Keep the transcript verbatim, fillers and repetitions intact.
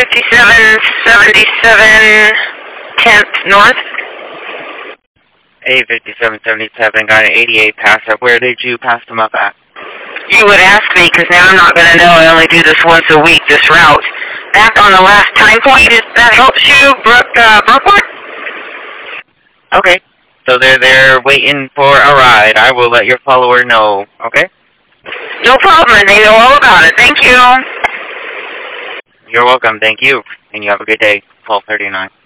fifty-seven seventy-seven tenth North. A fifty-seven seventy-seven, got an eighty-eight pass up. Where did you pass them up at? You would ask me, because now I'm not going to know. I only do this once a week, this route. Back on the last time point, if that helps you, Brook, uh, Brookport? Okay. So they're there waiting for a ride. I will let your follower know, okay? No problem, and they know all about it. Thank you. You're welcome. Thank you. And you have a good day. twelve thirty-nine.